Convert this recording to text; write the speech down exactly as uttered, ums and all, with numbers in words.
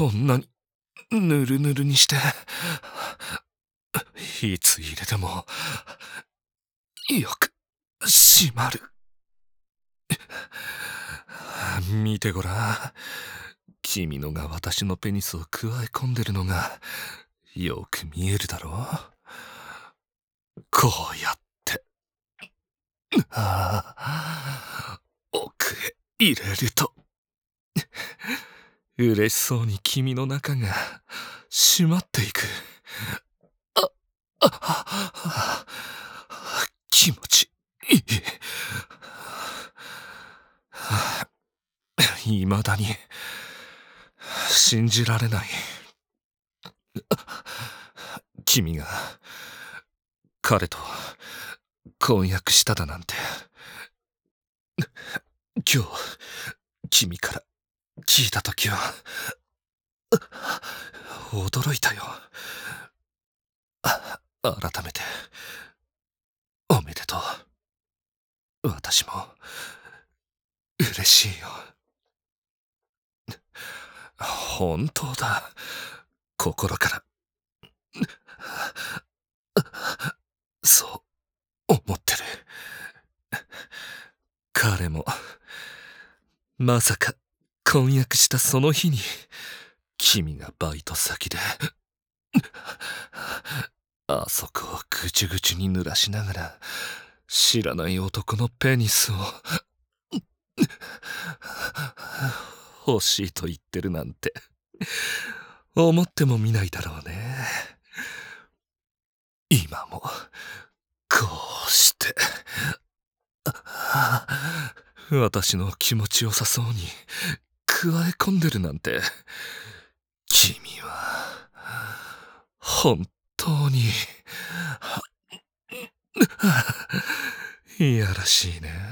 こんなにぬるぬるにして、いつ入れてもよく締まる。見てごらん。君のが私のペニスをくわえ込んでるのがよく見えるだろう。こうやって、ああ、奥へ入れると嬉しそうに君の中が締まっていく。あ、あ、気持ちいい。いまだに信じられない。君が彼と婚約しただなんて。今日君から聞いたときは驚いたよ。改めておめでとう。私も嬉しいよ。本当だ。心からそう思ってる。彼もまさか婚約したその日に君がバイト先であそこをぐちゅぐちゅに濡らしながら知らない男のペニスを欲しいと言ってるなんて思ってもみないだろうね。今もこうして私の気持ちよさそうにくわえ込んでるなんて、君は本当にいやらしいね。